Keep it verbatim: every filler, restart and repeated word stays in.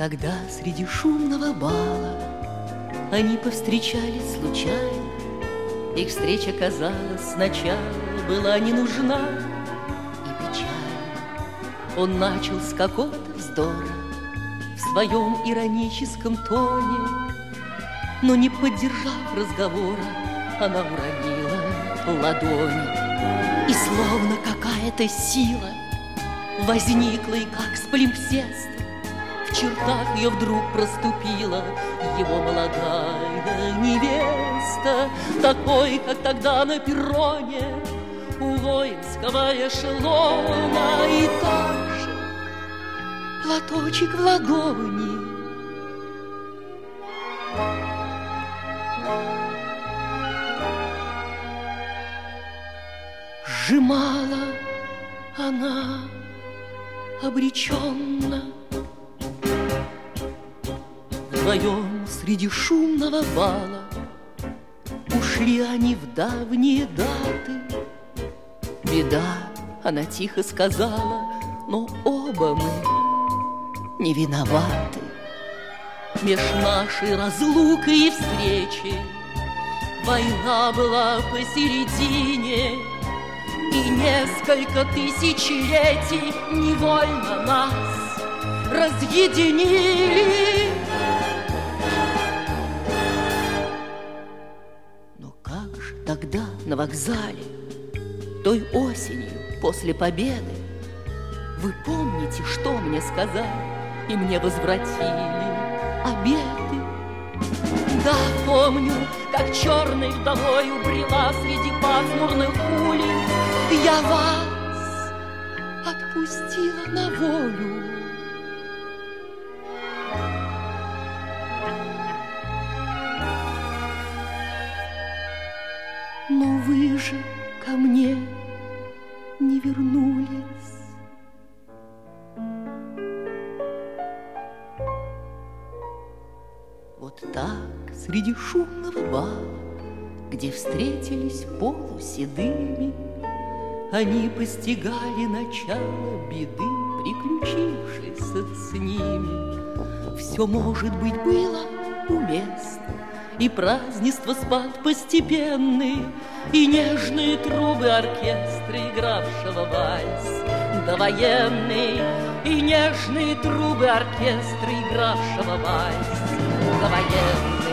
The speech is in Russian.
Когда среди шумного бала они повстречались случайно, их встреча, казалось, сначала была не нужна и печальна. Он начал с какого-то вздора в своем ироническом тоне, но, не поддержав разговора, она уронила ладони. И словно какая-то сила возникла, и как с полимпсестом в чертах ее вдруг проступила его молодая невеста, такой, как тогда на перроне у воинского эшелона, и так же платочек в ладони. Сжимала она обреченно. Вдвоем среди шумного бала ушли они в давние даты. Беда, она тихо сказала, но оба мы не виноваты. Меж нашей разлукой и встречи война была посередине, и несколько тысячелетий невольно нас разъединили. Но как же тогда на вокзале, той осенью после победы, вы помните, что мне сказали и мне возвратили обеты? Да, помню, как черной вдовою брела среди пасмурных улиц. Я вас отпустила на волю. Но вы же ко мне не вернулись. Вот так среди шумного бала, где встретились полуседыми, они постигали начало беды, приключившейся с ними. Все, может быть, было уместно, и празднество спад постепенный, и нежные трубы оркестра, игравшего вальс довоенный, и нежные трубы оркестра, игравшего вальс довоенный.